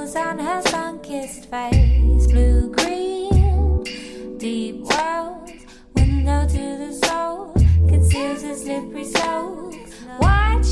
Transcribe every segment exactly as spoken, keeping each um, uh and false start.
shadows on her sun-kissed face. Blue-green, deep world, window to the soul, conceals a slippery soul. White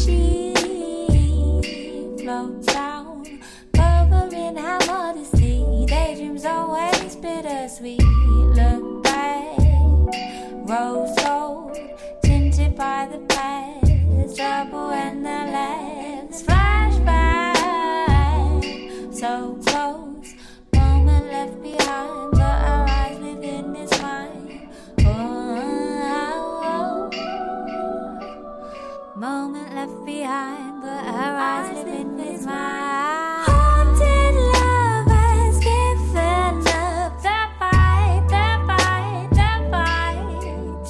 sheet floats down, covering her modesty. Daydreams always bittersweet. Look back, rose gold, tinted by the past. Trouble and the last flashback, so close, moment left behind, but our eyes live in this mind. Oh, oh, oh. Moment left behind, but our eyes live in this mind. Haunted lovers given up the fight, the fight, the fight.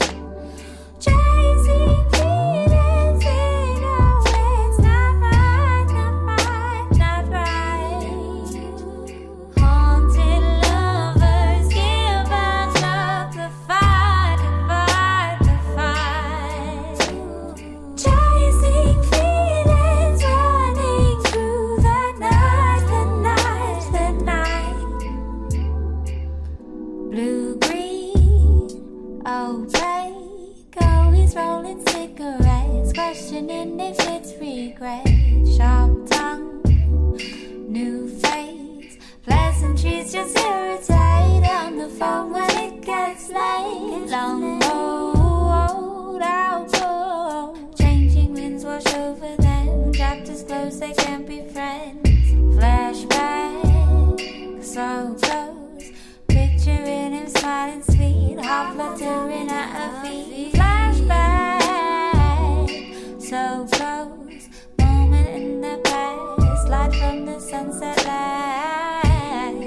Chasing feelings in a way it's not right, not right, not right. Haunted lovers given up the fight, the fight, the fight. Chasing feelings running through the night, the night, the night. Blue-green, opaque, always rolling cigarettes, questioning if it's regret. Sharp tongue, new face, pleasantries just irritate on the phone when it gets late. Long road, out road, changing winds wash over them. Chapters close, they can't be friends. Flashback, so close, picturing him smiling sweet, half fluttering at her feet. Flashback, so close, moment in the past, light from the sunset light.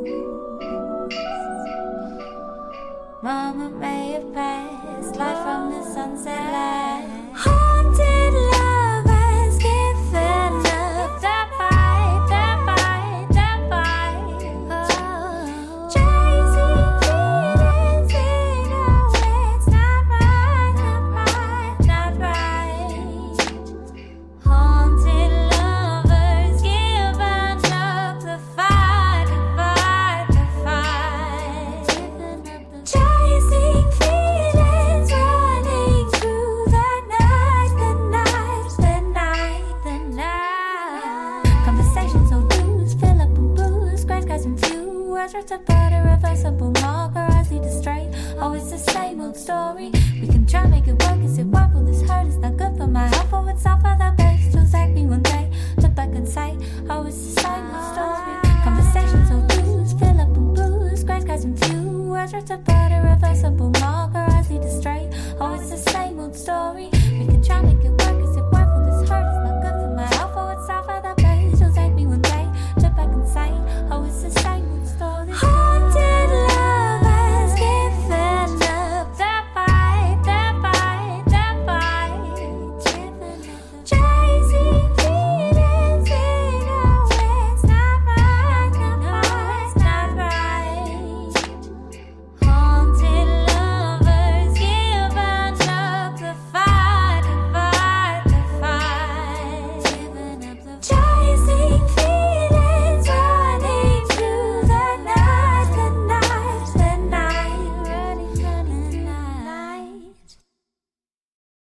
Moment may have passed, light from the sunset light. Haunted lovers given up the fight, the fight, the fight. Chasing feelings in a way it's not right, not right, not right. Haunted lovers given up the fight, the fight, the fight. Chasing feelings running through the night, the night, the night, the night. Conversations so loose, fill up and booze, great guys and few. Words ripped apart, a reversible marker, eyes lead astray. Oh, it's the same old story. We can try make it work, is it worth all this hurt? It's not good for my health, or it's all for the best. You'll thank me one day, look back and say, oh, it's the same old story. Conversations so loose, fill up and booze, great guys and few. Words ripped apart, a reversible marker.